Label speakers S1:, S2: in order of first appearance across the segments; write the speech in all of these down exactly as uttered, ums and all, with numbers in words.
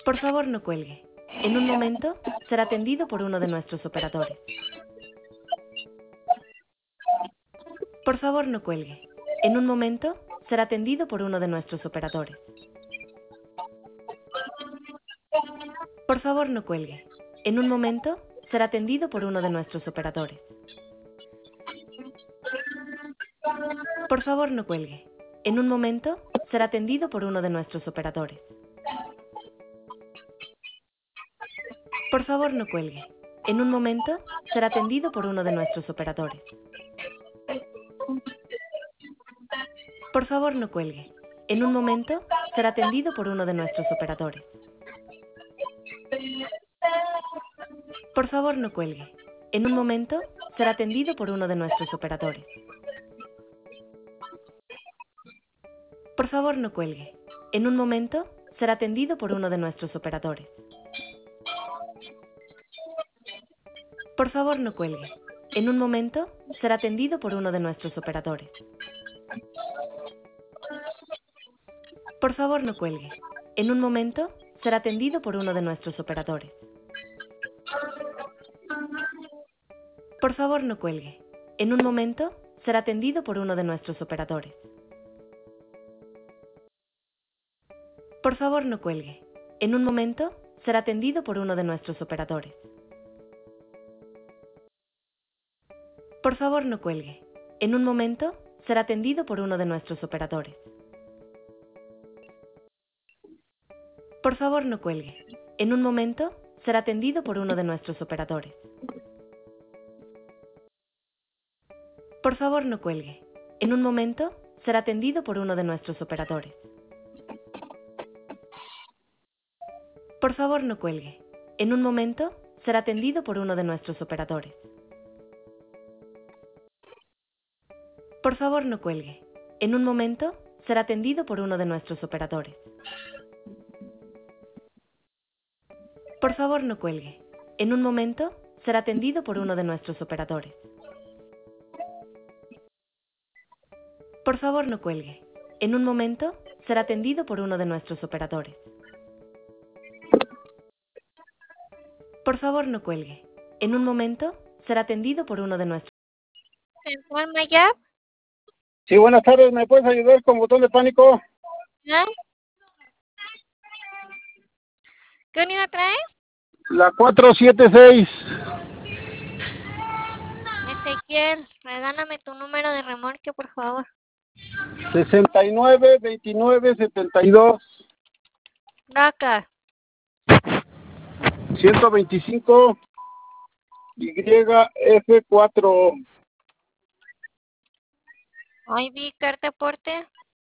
S1: Por favor, no cuelgue. En un momento será atendido por uno de nuestros operadores. Por favor, no cuelgue. En un momento será atendido por uno de nuestros operadores. Por favor, no cuelgue. En un momento será atendido por uno de nuestros operadores. Por favor, no cuelgue. En un momento será atendido por uno de nuestros operadores. Por favor, no cuelgue. En un momento será atendido por uno de nuestros operadores. Por favor, no cuelgue. En un momento será atendido por uno de nuestros operadores. Por favor, no cuelgue. En un momento será atendido por uno de nuestros operadores. Por favor, no cuelgue. En un momento será atendido por uno de nuestros operadores. Por favor, no cuelgue. En un momento será atendido por uno de nuestros operadores. Por favor, no cuelgue. En un momento será atendido por uno de nuestros operadores. Por favor, no cuelgue. En un momento será atendido por uno de nuestros operadores. Por favor, no cuelgue. En un momento será atendido por uno de nuestros operadores. Por favor, no cuelgue. En un momento será atendido por uno de nuestros operadores. Por favor, no cuelgue. En un momento será atendido por uno de nuestros operadores. Por favor, no cuelgue. En un momento será atendido por uno de nuestros operadores. Por favor, no cuelgue. En un momento será atendido por uno de nuestros operadores. Por favor, no cuelgue. En un momento será atendido por uno de nuestros operadores. Por favor, no cuelgue. En un momento será atendido por uno de nuestros operadores. Por favor, no cuelgue. En un momento será atendido por uno de nuestros operadores. Por favor, no cuelgue. En un momento será atendido por uno de nuestros...
S2: ¿Central Mayab?
S3: Sí, buenas tardes, ¿me puedes ayudar con botón de pánico?
S2: ¿Ah? ¿Qué unidad trae?
S3: La cuatro siete seis.
S2: Ezequiel, regálame tu número de remolque, por favor.
S3: sesenta y nueve veintinueve setenta y dos.
S2: Dakar.
S3: ciento veinticinco Y F cuatro.
S2: I B, carta aporte.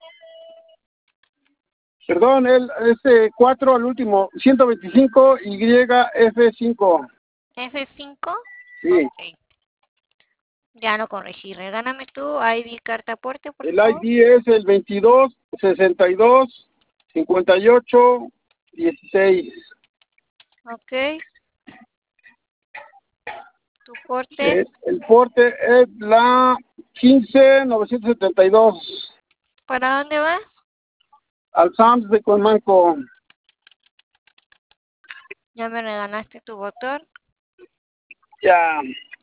S3: Perdón, el S cuatro al último. ciento veinticinco Y F cinco.
S2: F cinco.
S3: Sí.
S2: Okay. Ya lo corregí. Regálame tu I B, carta aporte, por
S3: El
S2: favor.
S3: I D es el veintidós sesenta y dos cincuenta y ocho dieciséis.
S2: Ok. Tu porte.
S3: El, el porte es la quince novecientos setenta y dos.
S2: ¿Para dónde vas?
S3: Al Sams de Conmanco.
S2: Ya me regalaste tu botón.
S3: Ya.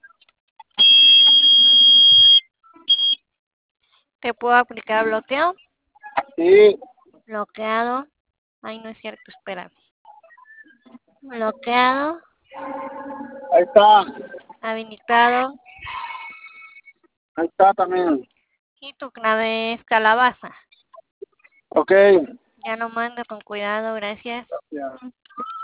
S2: ¿Te puedo aplicar bloqueo?
S3: Sí.
S2: Bloqueado. Ay, no es cierto, espérame. Bloqueado.
S3: Ahí está.
S2: Habilitado.
S3: Ahí está también.
S2: Y tu clave es calabaza.
S3: Ok.
S2: Ya lo mando con cuidado, gracias.
S3: Ya.